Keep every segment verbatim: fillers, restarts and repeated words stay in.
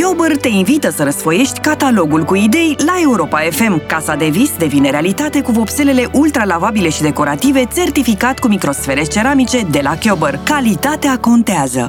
Chiober te invită să răsfoiești catalogul cu idei la Europa F M. Casa de vis devine realitate cu vopselele ultralavabile și decorative certificat cu microsfere ceramice de la Chiober. Calitatea contează!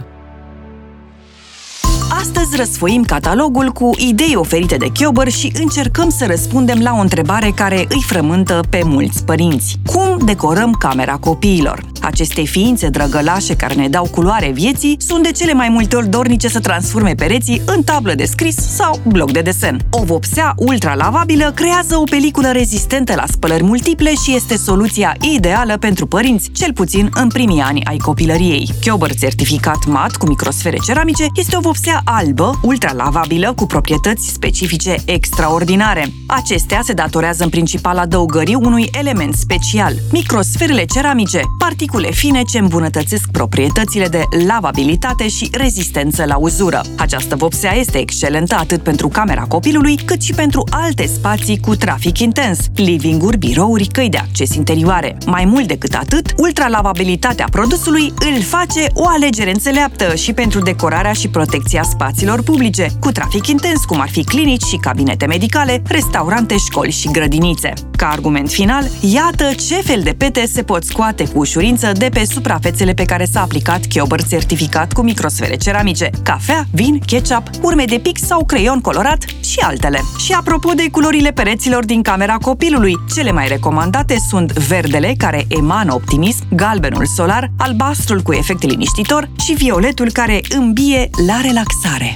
Astăzi răsfoim catalogul cu idei oferite de Chiober și încercăm să răspundem la o întrebare care îi frământă pe mulți părinți. Cum decorăm camera copiilor? Aceste ființe drăgălașe care ne dau culoare vieții sunt de cele mai multe ori dornice să transforme pereții în tablă de scris sau bloc de desen. O vopsea ultralavabilă creează o peliculă rezistentă la spălări multiple și este soluția ideală pentru părinți, cel puțin în primii ani ai copilăriei. Chiober certificat mat cu microsfere ceramice este o vopsea albă, ultralavabilă, cu proprietăți specifice extraordinare. Acestea se datorează în principal adăugării unui element special, microsferele ceramice, particule fine ce îmbunătățesc proprietățile de lavabilitate și rezistență la uzură. Această vopsea este excelentă atât pentru camera copilului, cât și pentru alte spații cu trafic intens, living-uri, birouri, căi de acces interioare. Mai mult decât atât, ultralavabilitatea produsului îl face o alegere înțeleaptă și pentru decorarea și protecția spațiilor publice, cu trafic intens, cum ar fi clinici și cabinete medicale, restaurante, școli și grădinițe. Ca argument final, iată ce fel de pete se pot scoate cu ușurință de pe suprafețele pe care s-a aplicat Chiober certificat cu microsfere ceramice: cafea, vin, ketchup, urme de pix sau creion colorat și altele. Și apropo de culorile pereților din camera copilului, cele mai recomandate sunt verdele, care emană optimism, galbenul solar, albastrul cu efect liniștitor și violetul, care îmbie la relaxare.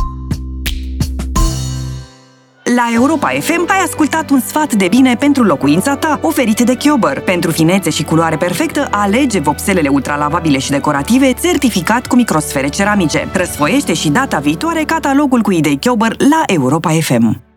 La Europa F M ai ascultat un sfat de bine pentru locuința ta, oferit de Chiober. Pentru finețe și culoare perfectă, alege vopselele ultralavabile și decorative certificat cu microsfere ceramice. Răsfoiește și data viitoare catalogul cu idei Chiober la Europa F M.